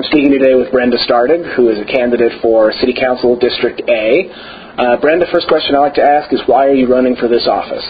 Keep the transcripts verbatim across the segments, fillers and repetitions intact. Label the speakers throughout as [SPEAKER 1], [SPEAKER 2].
[SPEAKER 1] I'm speaking today with Brenda Stardig, who is a candidate for City Council District A. Uh, Brenda, first question I'd like to ask is, why are you running for this office?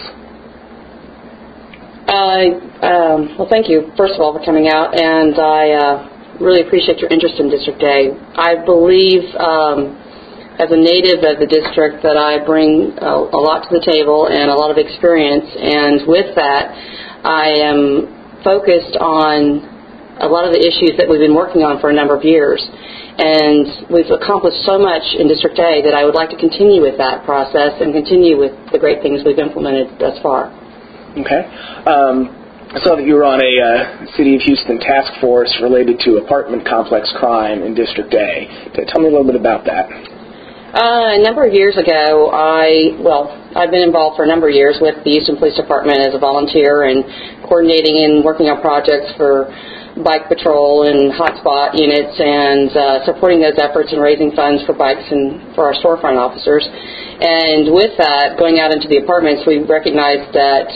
[SPEAKER 2] Uh, um, well, thank you, first of all, for coming out, and I uh, really appreciate your interest in District A. I believe, um, as a native of the district, that I bring a, a lot to the table and a lot of experience, and with that, I am focused on a lot of the issues that we've been working on for a number of years. And we've accomplished so much in District A that I would like to continue with that process and continue with the great things we've implemented thus far.
[SPEAKER 1] Okay. Um, I saw that you were on a uh, City of Houston task force related to apartment complex crime in District A. Tell me a little bit about that.
[SPEAKER 2] Uh, a number of years ago, I, well, I've been involved for a number of years with the Houston Police Department as a volunteer and coordinating and working on projects for bike patrol and hotspot units and uh, supporting those efforts and raising funds for bikes and for our storefront officers. And with that, going out into the apartments, we recognized that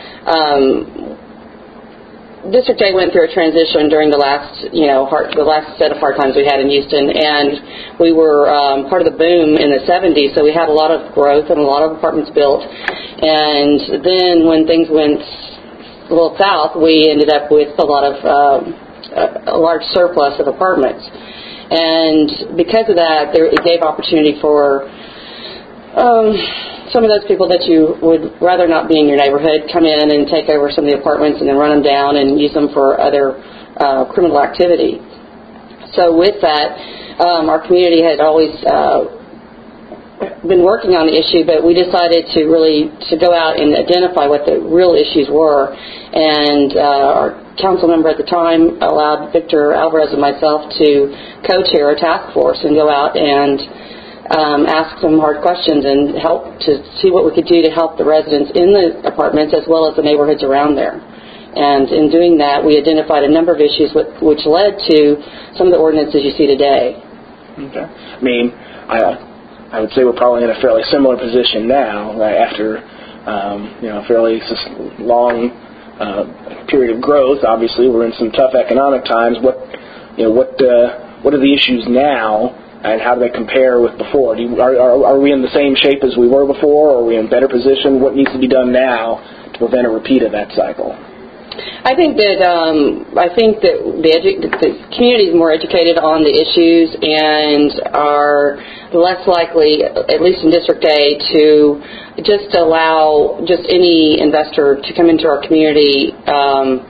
[SPEAKER 2] um, District A went through a transition during the last, you know, hard, the last set of hard times we had in Houston, and we were um, part of the boom in the seventies, so we had a lot of growth and a lot of apartments built. And then when things went a little south, we ended up with a lot of um, a, a large surplus of apartments, and because of that, there, it gave opportunity for um, some of those people that you would rather not be in your neighborhood come in and take over some of the apartments and then run them down and use them for other uh, criminal activity. So with that, um, our community had always uh, been working on the issue, but we decided to really to go out and identify what the real issues were. And uh, our council member at the time allowed Victor Alvarez and myself to co-chair a task force and go out and Um, ask some hard questions and help to see what we could do to help the residents in the apartments as well as the neighborhoods around there. And in doing that, we identified a number of issues which, which led to some of the ordinances you see today.
[SPEAKER 1] Okay. I mean, I, I would say we're probably in a fairly similar position now, right, after um, you know, a fairly long uh, period of growth. Obviously, we're in some tough economic times. What, you know, what, uh, what are the issues now? And how do they compare with before? Do you, are, are, are we in the same shape as we were before, or are we in a better position? What needs to be done now to prevent a repeat of that cycle?
[SPEAKER 2] I think that um, I think that the, edu- the community is more educated on the issues and are less likely, at least in District A, to just allow just any investor to come into our community um,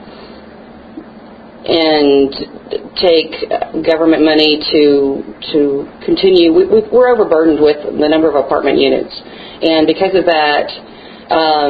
[SPEAKER 2] and take government money to to continue. We, we're overburdened with the number of apartment units, and because of that, um,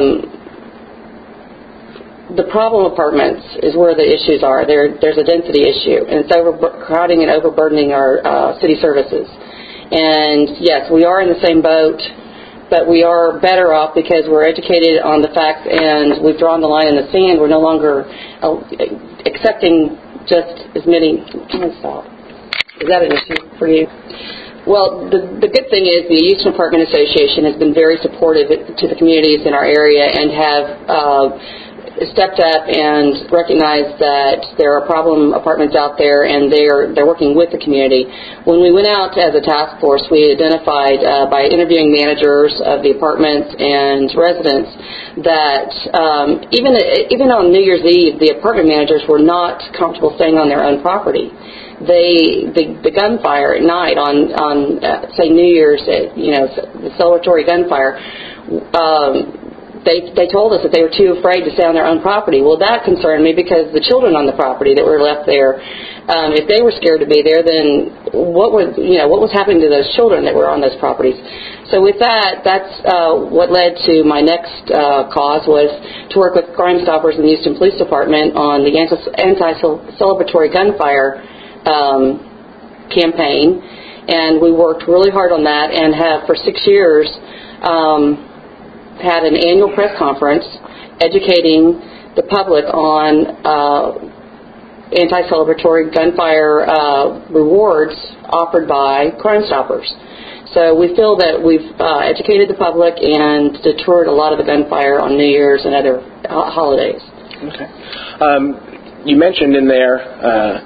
[SPEAKER 2] the problem apartments is where the issues are. There, there's a density issue, and it's overcrowding and overburdening our uh, city services. And yes, we are in the same boat, but we are better off because we're educated on the facts and we've drawn the line in the sand. We're no longer uh, accepting just as many. Can I stop? Is that an issue for you? Well, the, the good thing is the Houston Apartment Association has been very supportive to the communities in our area and have uh, stepped up and recognized that there are problem apartments out there, and they're they're working with the community. When we went out as a task force, we identified uh, by interviewing managers of the apartments and residents that um, even even on New Year's Eve, the apartment managers were not comfortable staying on their own property. They the, the gunfire at night on on uh, say New Year's, uh, you know, the celebratory gunfire. Um, They, they told us that they were too afraid to stay on their own property. Well, that concerned me because the children on the property that were left there, um, if they were scared to be there, then what was, you know, what was happening to those children that were on those properties? So with that, that's uh, what led to my next uh, cause was to work with Crime Stoppers in the Houston Police Department on the anti-celebratory gunfire um, campaign, and we worked really hard on that and have for six years um, had an annual press conference educating the public on uh, anti-celebratory gunfire uh, rewards offered by Crime Stoppers. So we feel that we've uh, educated the public and deterred a lot of the gunfire on New Year's and other uh, holidays.
[SPEAKER 1] Okay. Um, you mentioned in there uh,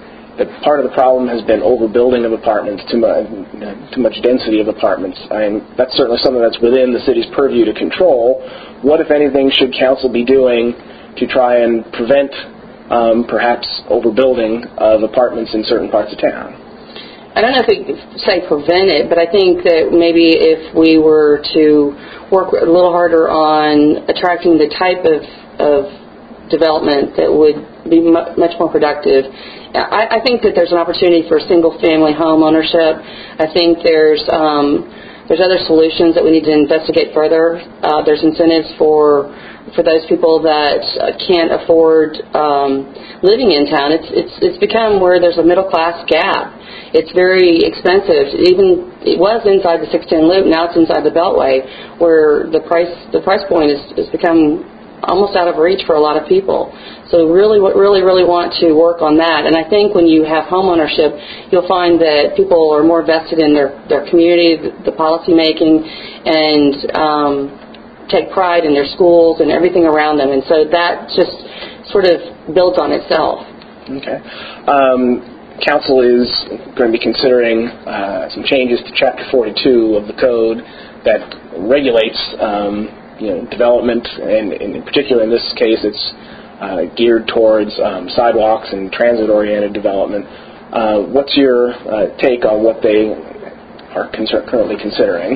[SPEAKER 1] that part of the problem has been overbuilding of apartments, too much, too much density of apartments. I mean, that's certainly something that's within the city's purview to control. What, if anything, should council be doing to try and prevent um, perhaps overbuilding of apartments in certain parts of town?
[SPEAKER 2] I don't know if we could say prevent it, but I think that maybe if we were to work a little harder on attracting the type of, of development that would be mu- much more productive. I, I think that there's an opportunity for single-family home ownership. I think there's um, there's other solutions that we need to investigate further. Uh, there's incentives for for those people that uh, can't afford um, living in town. It's it's it's become where there's a middle-class gap. It's very expensive. Even it was inside the six ten loop. Now it's inside the Beltway, where the price the price point is has become almost out of reach for a lot of people. So really, really, really want to work on that. And I think when you have home ownership, you'll find that people are more vested in their their community, the, the policy making, and um, take pride in their schools and everything around them. And so that just sort of builds on itself.
[SPEAKER 1] Okay. Um, Council is going to be considering uh, some changes to Chapter forty-two of the Code that regulates um, you know, development, and, and in particular in this case it's uh, geared towards um, sidewalks and transit-oriented development. Uh, what's your uh, take on what they are con- currently considering?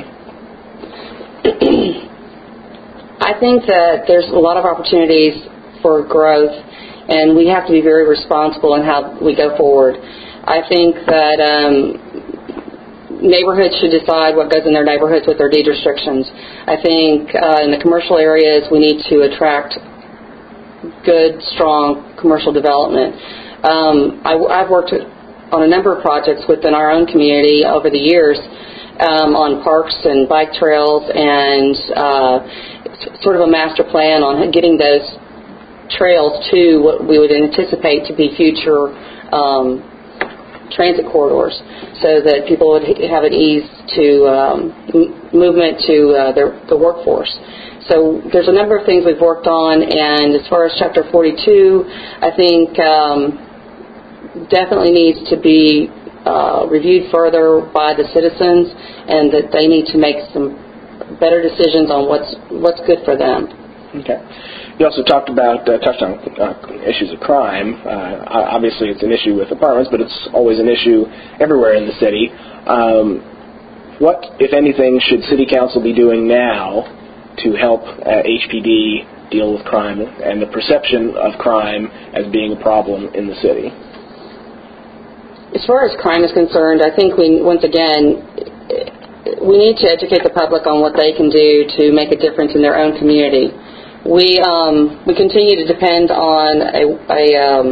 [SPEAKER 2] I think that there's a lot of opportunities for growth, and we have to be very responsible in how we go forward. I think that um, neighborhoods should decide what goes in their neighborhoods with their deed restrictions. I think uh, in the commercial areas we need to attract good, strong commercial development. Um, I, I've worked on a number of projects within our own community over the years um, on parks and bike trails and uh, sort of a master plan on getting those trails to what we would anticipate to be future um, transit corridors, so that people would have an ease to um, m- movement to uh, their the workforce. So there's a number of things we've worked on, and as far as Chapter forty-two, I think um, definitely needs to be uh, reviewed further by the citizens, and that they need to make some better decisions on what's what's good for them.
[SPEAKER 1] Okay. You also talked about, uh, touched on uh, issues of crime. Uh, obviously it's an issue with apartments, but it's always an issue everywhere in the city. Um, what, if anything, should City Council be doing now to help uh, H P D deal with crime and the perception of crime as being a problem in the city?
[SPEAKER 2] As far as crime is concerned, I think we, once again, we need to educate the public on what they can do to make a difference in their own community. We um, we continue to depend on a, a, um,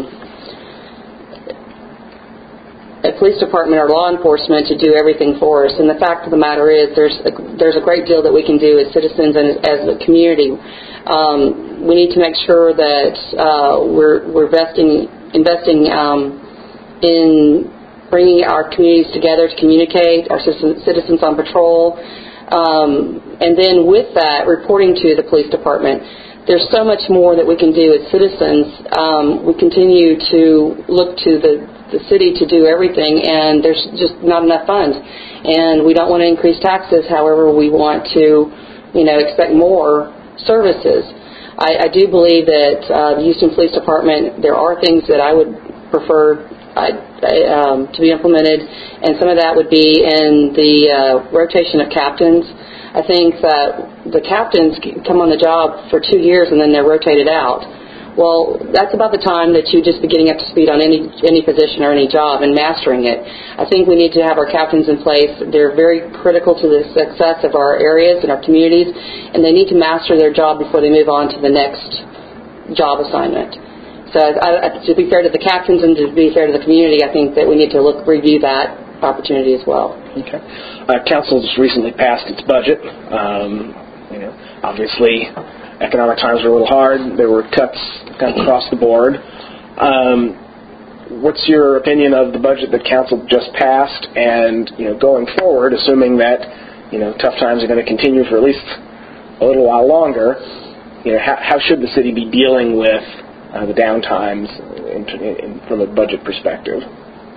[SPEAKER 2] a police department or law enforcement to do everything for us. And the fact of the matter is, there's a, there's a great deal that we can do as citizens and as a community. Um, we need to make sure that uh, we're we're investing investing um, in bringing our communities together to communicate, our citizens, citizens on patrol. Um, and then with that, reporting to the police department. There's so much more that we can do as citizens. Um, we continue to look to the, the city to do everything, and there's just not enough funds. And we don't want to increase taxes. However, we want to, you know, expect more services. I, I do believe that uh, the Houston Police Department, there are things that I would prefer I, I, um, to be implemented, and some of that would be in the uh, rotation of captains. I think that the captains come on the job for two years and then they're rotated out. Well, that's about the time that you just be getting up to speed on any any position or any job and mastering it. I think we need to have our captains in place. They're very critical to the success of our areas and our communities, and they need to master their job before they move on to the next job assignment. So I, I, to be fair to the captains and to be fair to the community, I think that we need to look review that opportunity as well.
[SPEAKER 1] Okay. Uh, Council just recently passed its budget. Um, you know, obviously, economic times were a little hard. There were cuts kind of across the board. Um, what's your opinion of the budget that Council just passed? And you know, going forward, assuming that you know tough times are going to continue for at least a little while longer, you know, how, how should the city be dealing with uh, the downtimes in, in, from a budget perspective?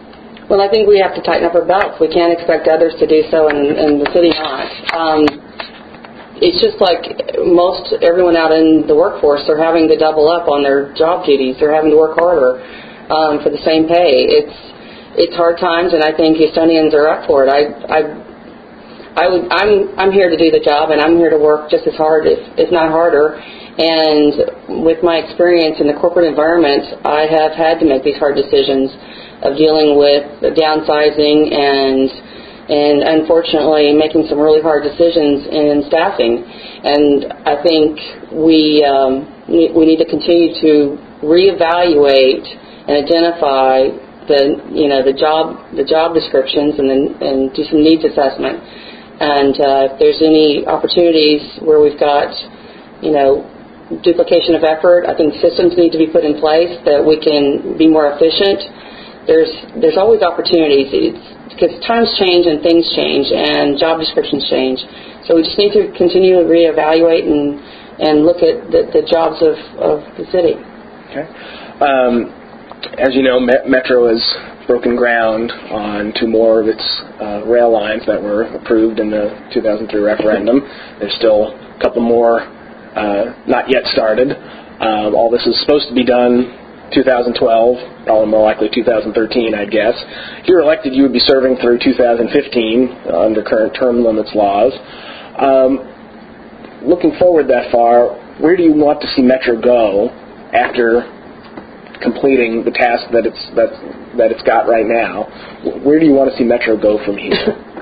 [SPEAKER 2] Well, I think we have to tighten up our belts. We can't expect others to do so and, and the city not. Um, it's just like most everyone out in the workforce, they're having to double up on their job duties. They're having to work harder um, for the same pay. It's it's hard times, and I think Houstonians are up for it. I I I would I'm I'm here to do the job, and I'm here to work just as hard, if if not harder. And with my experience in the corporate environment, I have had to make these hard decisions of dealing with downsizing and and unfortunately making some really hard decisions in staffing. And I think we um, we need to continue to reevaluate and identify the you know the job the job descriptions and then, and do some needs assessment. And uh, if there's any opportunities where we've got you know duplication of effort, I think systems need to be put in place that we can be more efficient. There's there's always opportunities it's, because times change and things change and job descriptions change. So we just need to continue to reevaluate and and look at the, the jobs of, of the city.
[SPEAKER 1] Okay. Um, as you know, Metro has broken ground on two more of its uh, rail lines that were approved in the two thousand three referendum. There's still a couple more uh, not yet started. Um, all this is supposed to be done two thousand twelve, probably more likely two thousand thirteen, I'd guess. If you're elected, you would be serving through two thousand fifteen uh, under current term limits laws. Um, looking forward that far, where do you want to see Metro go after completing the task that it's that that it's got right now? Where do you want to see Metro go from here?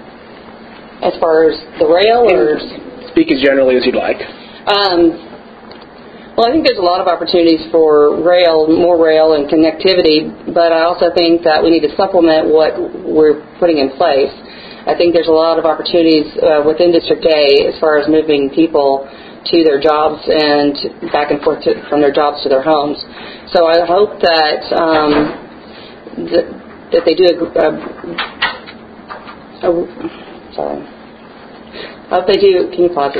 [SPEAKER 2] As far as the rail, or
[SPEAKER 1] speak as generally as you'd like.
[SPEAKER 2] Um, Well, I think there's a lot of opportunities for rail, more rail and connectivity, but I also think that we need to supplement what we're putting in place. I think there's a lot of opportunities uh, within District A as far as moving people to their jobs and back and forth to, from their jobs to their homes. So I hope that um, that, that they do a, a, a sorry. I hope they do. Can you pause it?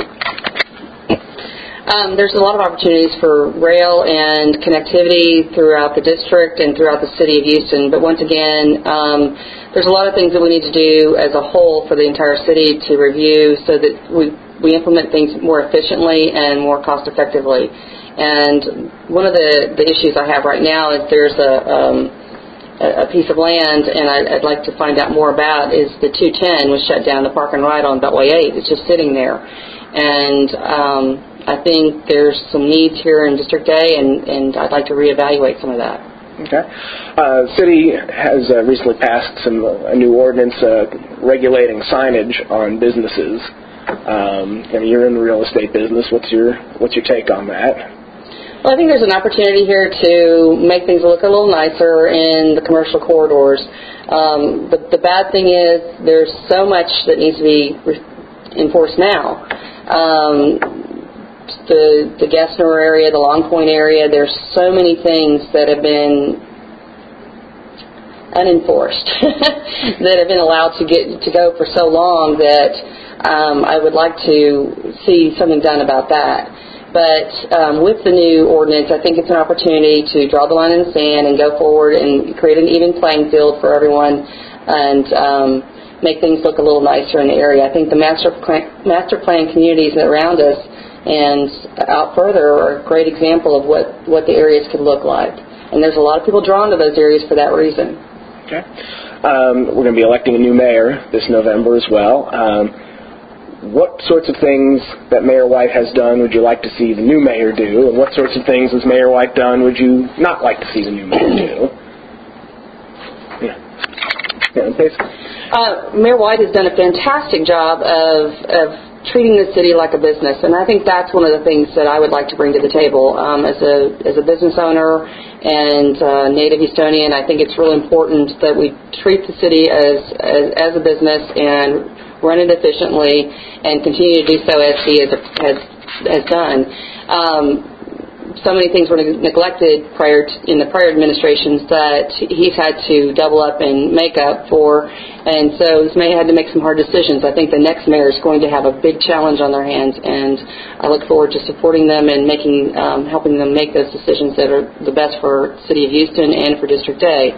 [SPEAKER 2] Um, there's a lot of opportunities for rail and connectivity throughout the district and throughout the city of Houston. But once again, um, there's a lot of things that we need to do as a whole for the entire city to review so that we, we implement things more efficiently and more cost effectively. And one of the, the issues I have right now is there's a, um, a piece of land, and I'd, I'd like to find out more about, is the two ten was shut down, the park and ride on Beltway eight. It's just sitting there. And um, I think there's some needs here in District A, and, and I'd like to reevaluate some of that.
[SPEAKER 1] Okay. Uh, the city has uh, recently passed some uh, a new ordinance uh, regulating signage on businesses. Um, I mean, you're in the real estate business. What's your what's your take on that?
[SPEAKER 2] Well, I think there's an opportunity here to make things look a little nicer in the commercial corridors. Um, the, the bad thing is there's so much that needs to be re- enforced now. Um, the the Gessner area, the Long Point area, there's so many things that have been unenforced that have been allowed to get to go for so long that um, I would like to see something done about that. But um, with the new ordinance, I think it's an opportunity to draw the line in the sand and go forward and create an even playing field for everyone and um, make things look a little nicer in the area. I think the master plan, master plan communities around us and out further are a great example of what, what the areas could look like. And there's a lot of people drawn to those areas for that reason.
[SPEAKER 1] Okay. Um, we're going to be electing a new mayor this November as well. Um, what sorts of things that Mayor White has done would you like to see the new mayor do? And what sorts of things has Mayor White done would you not like to see the new mayor do? Yeah. Yeah, basically. Uh,
[SPEAKER 2] Mayor White has done a fantastic job of, of treating the city like a business, and I think that's one of the things that I would like to bring to the table. Um, as a as a business owner and uh, native Houstonian, I think it's really important that we treat the city as as, as a business and run it efficiently and continue to do so as he has has, has done. Um, so many things were neglected prior to, in the prior administrations that he's had to double up and make up for, and so he's may had to make some hard decisions. I think the next mayor is going to have a big challenge on their hands, and I look forward to supporting them and making, um, helping them make those decisions that are the best for the City of Houston and for District A.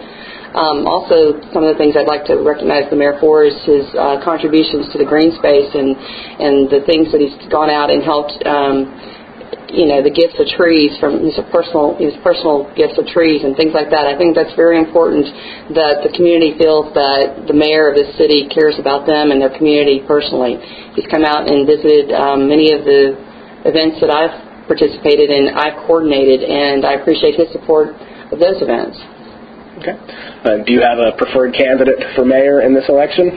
[SPEAKER 2] Um, also, some of the things I'd like to recognize the mayor for is his uh, contributions to the green space and, and the things that he's gone out and helped, um, you know, the gifts of trees from his personal his personal gifts of trees and things like that. I think that's very important that the community feels that the mayor of this city cares about them and their community personally. He's come out and visited um, many of the events that I've participated in, I've coordinated, and I appreciate his support of those events.
[SPEAKER 1] Okay. Uh, do you have a preferred candidate for mayor in this election?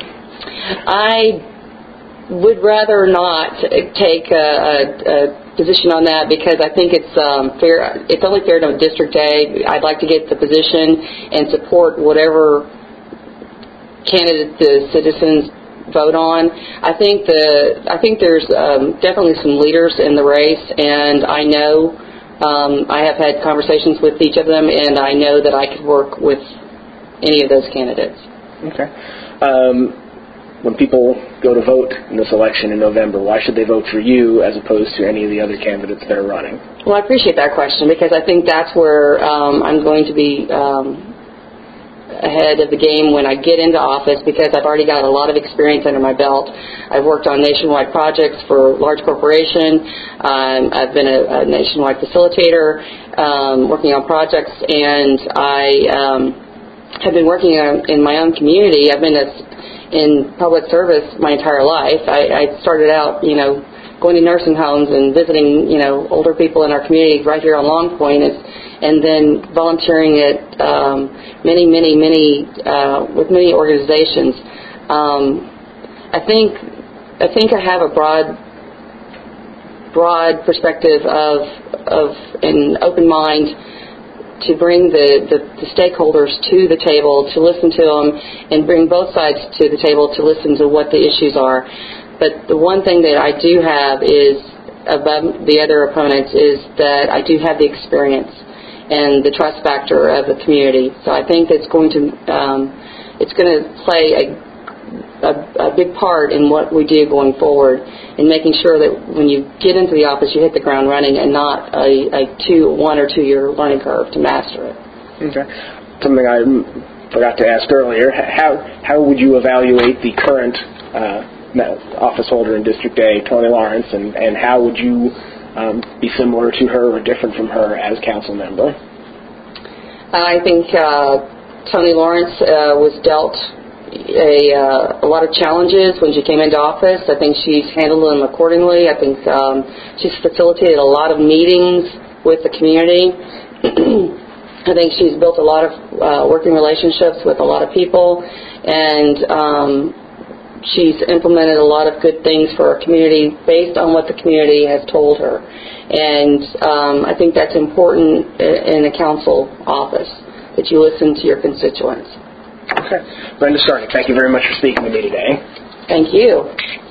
[SPEAKER 2] I would rather not take a, a, a position on that because I think it's um, fair. It's only fair to District A. I'd like to get the position and support whatever candidate the citizens vote on. I think the I think there's um, definitely some leaders in the race, and I know um, I have had conversations with each of them, and I know that I could work with any of those candidates.
[SPEAKER 1] Okay. Um, when people go to vote in this election in November, why should they vote for you as opposed to any of the other candidates that are running?
[SPEAKER 2] Well, I appreciate that question because I think that's where um, I'm going to be um, ahead of the game when I get into office because I've already got a lot of experience under my belt. I've worked on nationwide projects for large corporation. Um, I've been a, a nationwide facilitator, um, working on projects, and I um, have been working on, in my own community. I've been a in public service my entire life. I, I started out, you know, going to nursing homes and visiting, you know, older people in our community right here on Long Point, and, and then volunteering at um, many, many, many, uh, with many organizations. Um, I think, I think I have a broad, broad perspective of, of an open mind to bring the, the, the stakeholders to the table, to listen to them, and bring both sides to the table to listen to what the issues are. But the one thing that I do have is, above the other opponents, is that I do have the experience and the trust factor of the community. So I think it's going to um, it's going to play a, a, a big part in what we do going forward, in making sure that when you get into the office, you hit the ground running and not a, a two, one or two year learning curve to master it.
[SPEAKER 1] Okay. Something I forgot to ask earlier: how how would you evaluate the current uh, office holder in District A, Tony Lawrence, and, and how would you um, be similar to her or different from her as council member?
[SPEAKER 2] I think uh, Tony Lawrence uh, was dealt A, uh, a lot of challenges when she came into office. I think she's handled them accordingly. I think um, she's facilitated a lot of meetings with the community. I think she's built a lot of uh, working relationships with a lot of people, and um, she's implemented a lot of good things for our community based on what the community has told her. And um, I think that's important in a council office, that you listen to your constituents.
[SPEAKER 1] Okay. Brenda Starnick, thank you very much for speaking to me today.
[SPEAKER 2] Thank you.